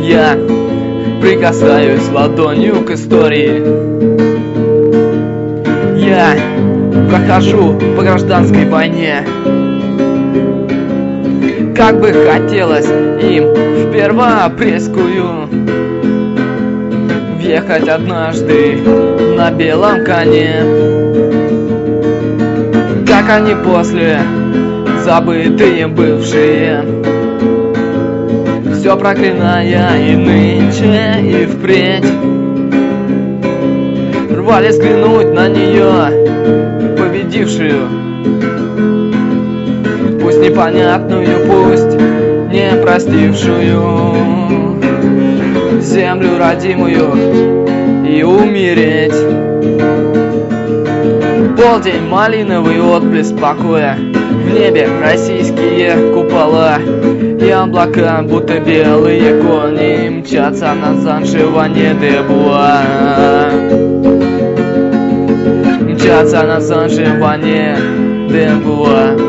Я прикасаюсь ладонью к истории. Я прохожу по гражданской войне. Как бы хотелось им в первоапрельскую въехать однажды на белом коне. Как они после, забытые бывшие, все проклиная и нынче, и впредь, рвали взглянуть на нее, победившую, пусть непонятную, пусть не простившую, землю родимую и умереть. Полдень, малиновый отблеск покоя, в небе российские купола и облака, будто белые кони, мчатся на Сан-Живане-де-Буа. Мчатся на Сан-Живане-де-Буа.